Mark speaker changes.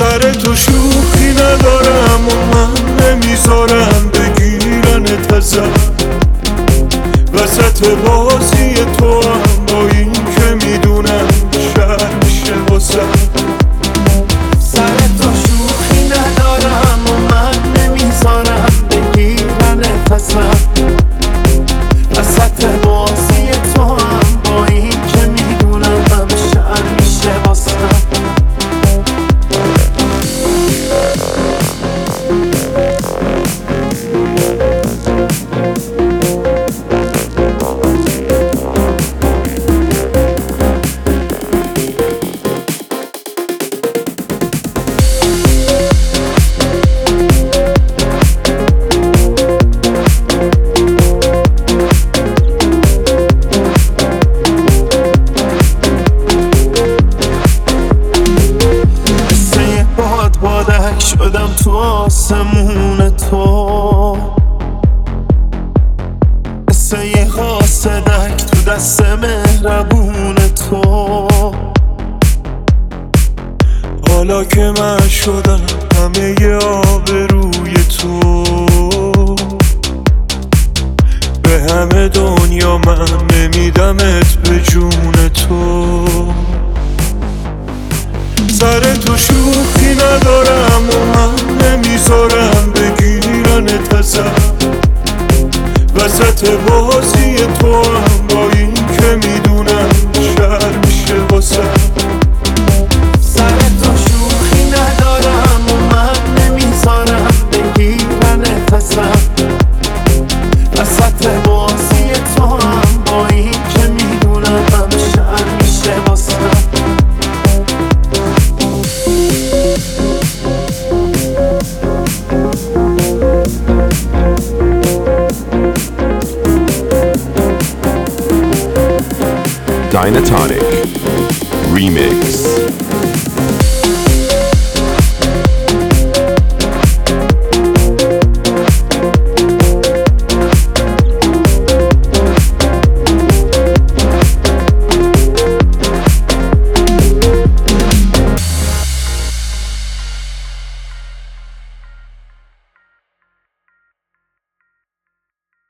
Speaker 1: سر تو شوخی ندارم و من نمیذارم بگیرنت ازم. وسط بازی تو هم با این که میدونم شهر میشه واسم.
Speaker 2: سر تو شوخی ندارم و من نمیذارم بگیرنت ازم. وسط بازی تو هم با این که میدونم شهر میشه واسم. بادک شدم تو آسمون تو، مثل یه قاصدک تو دست مهربون تو.
Speaker 1: حالا که من شدم همه آبروی تو، به همه دنیا من نمیدمت به جون تو. سر تو شوخی ندارم و من نمیذارم بگیرنت ازم. وسط بازی تو هم با این که میدونم شهر میشه واسم.
Speaker 2: سر تو شوخی ندارم و من نمیذارم بگیرنت ازم. وسط بازی تو هم با این که میدونم شهر میشه واسم.
Speaker 3: Dynatonic Remix.